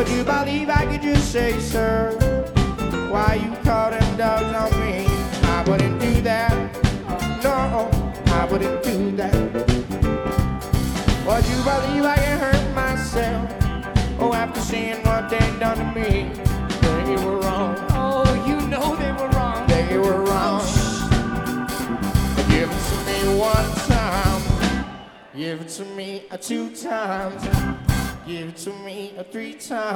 Would you believe I could just say, sir, why you call them dogs on me? I wouldn't do that. No, I wouldn't do that. Would you believe I can hurt myself? Oh, after seeing what they done to me, they were wrong. Oh, you know they were wrong. They were wrong. Give it to me one time. Give it to me 2 times. Give it to me 3 times.